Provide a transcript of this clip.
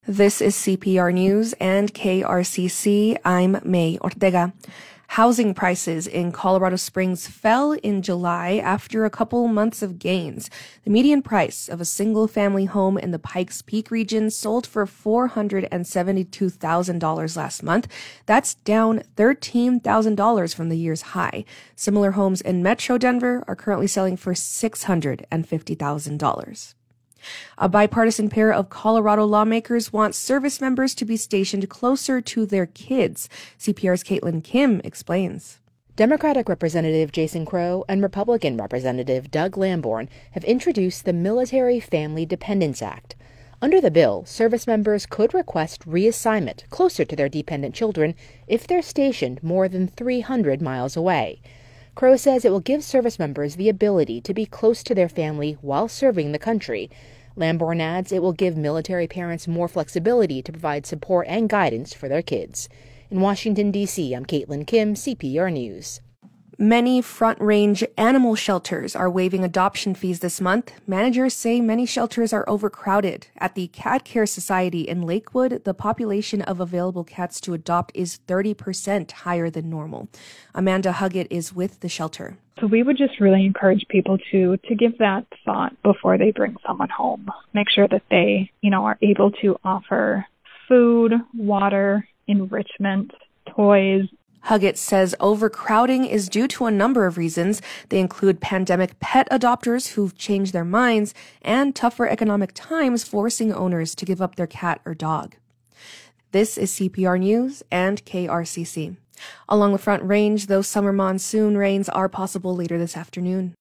This is CPR News and KRCC. I'm May Ortega. Housing prices in Colorado Springs fell in July after a couple months of gains. The median price of a single-family home in the Pikes Peak region sold for $472,000 last month. That's down $13,000 from the year's high. Similar homes in Metro Denver are currently selling for $650,000. A bipartisan pair of Colorado lawmakers want service members to be stationed closer to their kids. CPR's Caitlin Kim explains. Democratic Representative Jason Crow and Republican Representative Doug Lamborn have introduced the Military Family Dependents Act. Under the bill, service members could request reassignment closer to their dependent children if they're stationed more than 300 miles away. Crow says it will give service members the ability to be close to their family while serving the country. Lamborn adds it will give military parents more flexibility to provide support and guidance for their kids. In Washington, D.C., I'm Caitlin Kim, CPR News. Many Front Range animal shelters are waiving adoption fees this month. Managers say many shelters are overcrowded. At the Cat Care Society in Lakewood, the population of available cats to adopt is 30% higher than normal. Amanda Huggett is with the shelter. So we would just really encourage people to give that thought before they bring someone home. Make sure that they, are able to offer food, water, enrichment, toys. Huggett says overcrowding is due to a number of reasons. They include pandemic pet adopters who've changed their minds and tougher economic times forcing owners to give up their cat or dog. This is CPR News and KRCC. Along the Front Range, those summer monsoon rains are possible later this afternoon.